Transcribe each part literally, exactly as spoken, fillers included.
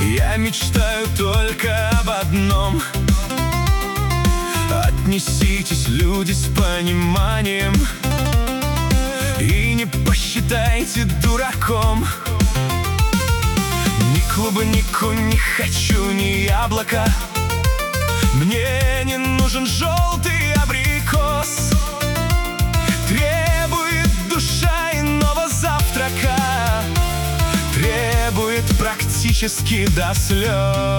Я мечтаю только об одном: отнеситесь, люди, с пониманием и не посчитайте дураком. Ни клубнику не хочу, ни яблоко. Мне не нужен желтый абрикос. Требует душа иного завтрака, требует практически до слез.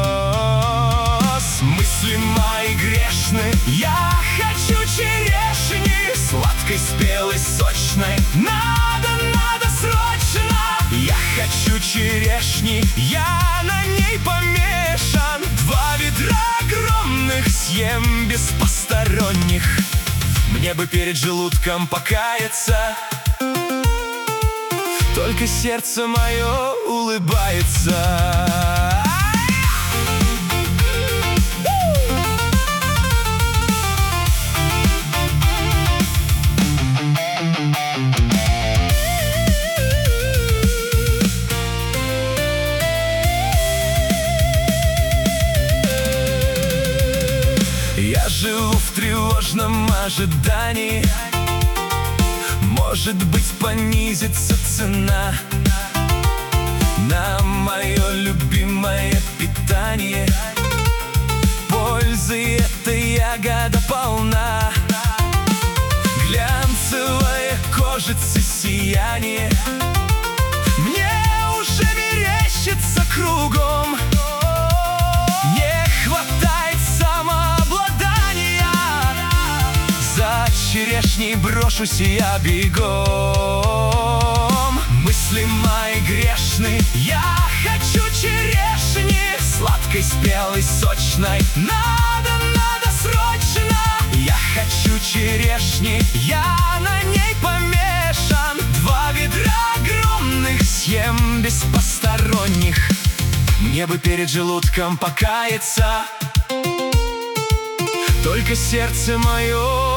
Мысли мои грешны, я хочу черешни, сладкой, спелой, сочной. Надо, надо срочно. Я хочу черешни, я на ней помешан. Два ведра огромных съем без посторонних. Мне бы перед желудком покаяться, только сердце мое улыбается. Я живу в тревожном ожидании. Может быть, понизится цена на мое любимое питание. Пользы эта ягода полна. Глянцевая кожица, сияние. Мне уже мерещится кругом. Не хватает самообладания. За черешней брошусь я бегом. Мысли мои грешны, я хочу черешни, сладкой, спелой, сочной. Надо, надо срочно. Я хочу черешни, я на ней помешан. Два ведра огромных съем без посторонних. Мне бы перед желудком покаяться, только сердце мое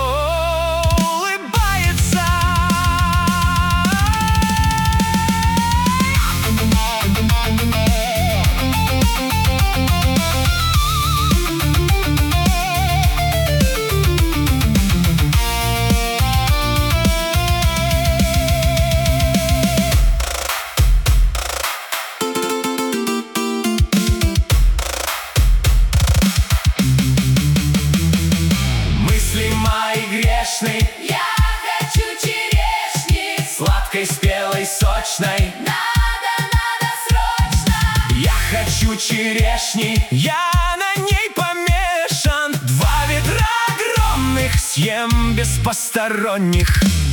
я хочу черешни, сладкой, спелой, сочной. Надо, надо срочно. Я хочу черешни, я на ней помешан. Два ведра огромных съем без посторонних.